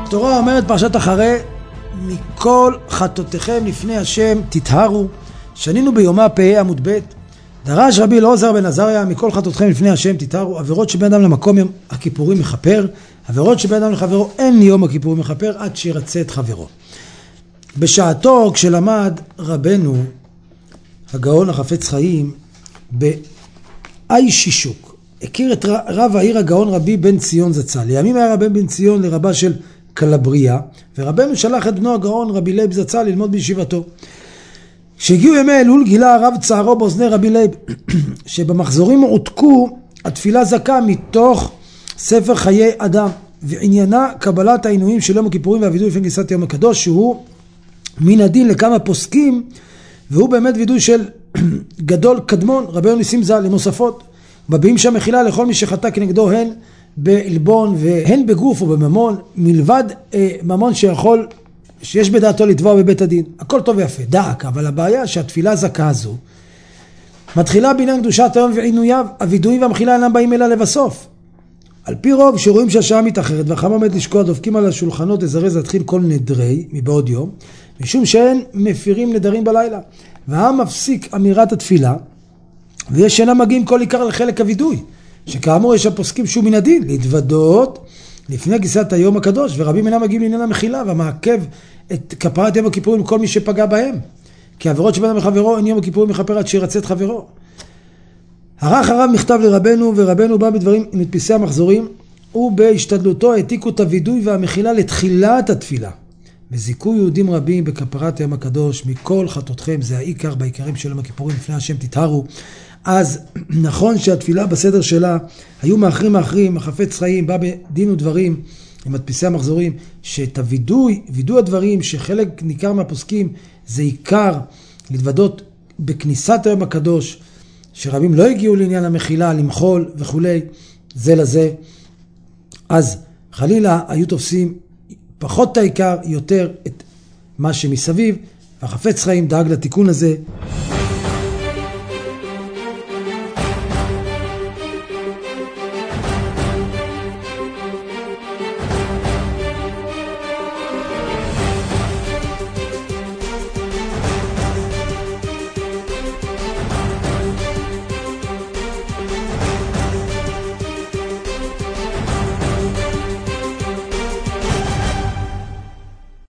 התורה אומרת פרשת אחרי, מכל חטאותיכם לפני השם תטהרו. שנינו ביומה פ"ה עמוד ב'. דרש רבי אלעזר בן עזריה, מכל חטאותיכם לפני השם תטהרו. עבירות שבין אדם למקום הכיפורים מכפר, עבירות שבין אדם לחברו אין יום הכיפורים מכפר עד שירצה את חברו. בשעתו כשלמד רבנו הגאון החפץ חיים באי שישוק, הכיר את רב העיר הגאון רבי בן ציון זצ"ל. לימים היה רבי בן ציון לרבה של קלבריה, ורבנו שלח את בנו הגאון רבי לייב זצ"ל ללמוד בישיבתו. כשהגיעו ימי אלול גילה הרב צערו באוזני רבי לייב שבמחזורים הועתקו התפילה זכה מתוך ספר חיי אדם, ועניינה קבלת העינויים של יום הכיפורים והווידוי לפני כניסת יום הקדוש, שהוא מן הדין לכמה פוסקים, והוא באמת וידוי של גדול קדמון רבי ניסים ז"ל למוספות. מביעים שם מחילה לכל מי שחטא כנגדו הן בלבון והן בגוף או בממון, מלבד ממון שיש בדעתו לתבוע בבית הדין. הכל טוב ויפה, דאק, אבל הבעיה שהתפילה זכה הזו מתחילה בעניין קדושת היום ועינוייו. הווידויים והמחילה אינם באים אלא לבסוף. על פי רוב שרואים שהשעה מתאחרת והחמה עומד לשקוע, דופקים על השולחנות לזרז להתחיל כל נדרי מבעוד יום, משום שאין מפירים נדרים בלילה, והעם מפסיק אמירת התפילה, ויש שאינם מגיעים כל עיקר לחלק הווידוי, שכאמור יש הפוסקים שהוא מן הדין להתוודות לפני כניסת היום הקדוש, ורבים אינם מגיעים לעניין המחילה והמעכב את כפרת יום הכיפורים כל מי שפגע בהם, כי עבירות שבין אדם לחברו אין יום הכיפורים מכפר עד שירצה את חברו. ערך הרב מכתב לרבנו, ורבנו בא בדברים עם מדפיסי המחזורים, ובהשתדלותו העתיקו את הווידוי והמחילה לתחילת התפילה, וזיכו יהודים רבים בכפרת יום הקדוש מכל חטאותיכם. זה העיקר בעיקרים של יום הכיפורים לפני השם תטהרו. אז נכון שהתפילה בסדר שלה היו מאחרים, החפץ חיים בא בדין ודברים עם מדפיסי המחזורים, שאת הווידוי הדברים שחלק ניכר מהפוסקים זה עיקר להתוודות בכניסת היום הקדוש, שרבים לא הגיעו לעניין המחילה, למחול וכולי זה לזה, אז חלילה היו תופסים פחות את העיקר, יותר את מה שמסביב, והחפץ חיים דאג לתיקון הזה.